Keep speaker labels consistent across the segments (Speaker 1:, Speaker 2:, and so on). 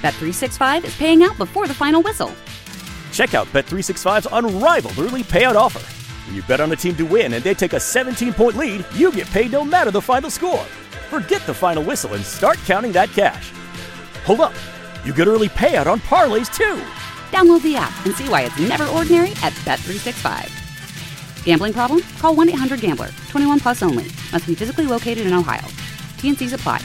Speaker 1: Bet365 is paying out before the final whistle.
Speaker 2: Check out Bet365's unrivaled early payout offer. When you bet on a team to win and they take a 17-point lead, you get paid no matter the final score. Forget the final whistle and start counting that cash. Hold up. You get early payout on parlays, too.
Speaker 1: Download the app and see why it's never ordinary at Bet365. Gambling problem? Call 1-800-GAMBLER. 21 plus only. Must be physically located in Ohio. T&Cs apply.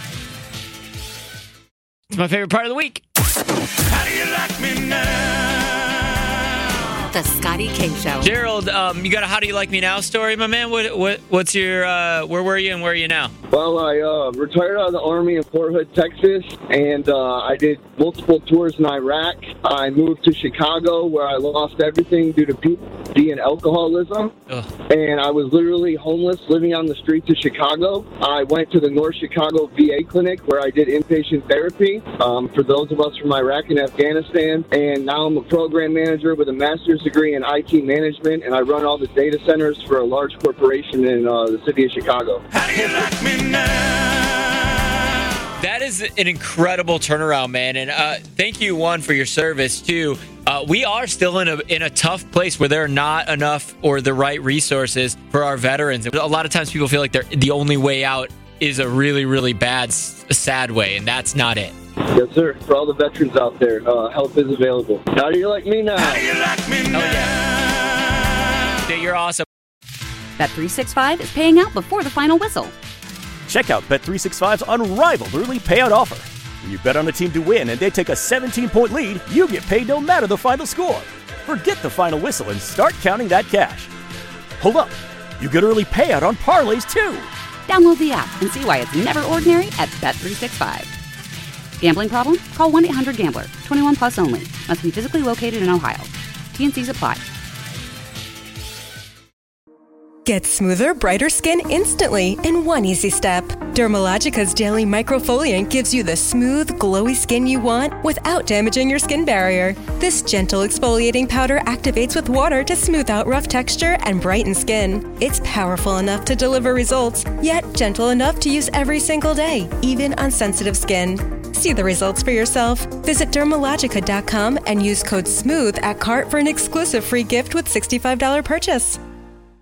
Speaker 3: It's my favorite part of the week.
Speaker 4: How do you like me now?
Speaker 5: The Scotty K Show.
Speaker 3: Gerald, you got a "How do you like me now" story, my man? What's your where were you and where are you now?
Speaker 6: Well, I retired out of the Army in Fort Hood, Texas, and I did multiple tours in Iraq. I moved to Chicago, where I lost everything due to PTSD and alcoholism.
Speaker 3: Ugh.
Speaker 6: And I was literally homeless, living on the streets of Chicago. I went to the North Chicago VA clinic, where I did inpatient therapy for those of us from Iraq and Afghanistan. And now I'm a program manager with a master's degree in IT management, and I run all the data centers for a large corporation in the city of Chicago.
Speaker 4: How do you like me now?
Speaker 3: That is an incredible turnaround, man. And thank you, one, for your service. Two, we are still in a tough place where there are not enough or the right resources for our veterans. A lot of times people feel like the only way out is a really, really bad, sad way, and that's not it.
Speaker 6: Yes, sir. For all the veterans out there, help is available. How do you like me now?
Speaker 4: How do you like me now?
Speaker 3: Oh, yeah. Dude, you're awesome.
Speaker 1: Bet365 is paying out before the final whistle.
Speaker 2: Check out Bet365's unrivaled early payout offer. When you bet on a team to win and they take a 17-point lead, you get paid no matter the final score. Forget the final whistle and start counting that cash. Hold up. You get early payout on parlays, too.
Speaker 1: Download the app and see why it's never ordinary at Bet365. Gambling problem? Call 1-800-GAMBLER. 21 plus only. Must be physically located in Ohio. T&Cs apply.
Speaker 7: Get smoother, brighter skin instantly in one easy step. Dermalogica's Daily Microfoliant gives you the smooth, glowy skin you want without damaging your skin barrier. This gentle exfoliating powder activates with water to smooth out rough texture and brighten skin. It's powerful enough to deliver results, yet gentle enough to use every single day, even on sensitive skin. See the results for yourself. Visit Dermalogica.com and use code SMOOTH at cart for an exclusive free gift with $65 purchase.